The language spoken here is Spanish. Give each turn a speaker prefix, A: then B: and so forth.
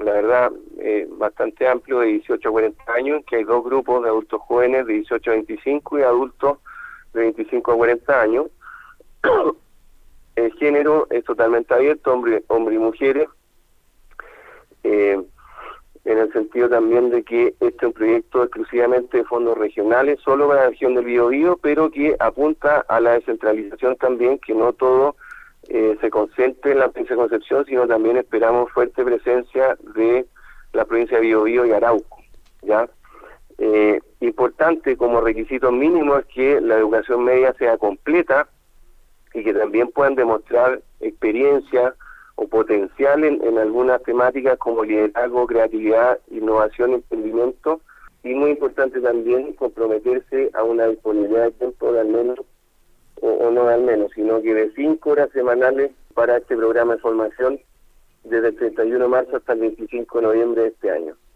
A: la verdad, bastante amplio, de 18 a 40 años, que hay dos grupos de adultos jóvenes de 18 a 25 y adultos de 25 a 40 años. El género es totalmente abierto, hombre y mujeres, en el sentido también de que este es un proyecto exclusivamente de fondos regionales, solo para la región del Biobío, pero que apunta a la descentralización también, que no todo se concentre en la provincia de Concepción, sino también esperamos fuerte presencia de la provincia de Biobío y Arauco, ¿ya? Importante como requisito mínimo es que la educación media sea completa y que también puedan demostrar experiencia o potencial en algunas temáticas como liderazgo, creatividad, innovación, emprendimiento, y muy importante también comprometerse a una disponibilidad de tiempo de al menos, o no de al menos, sino que de 5 horas semanales para este programa de formación desde el 31 de marzo hasta el 25 de noviembre de este año.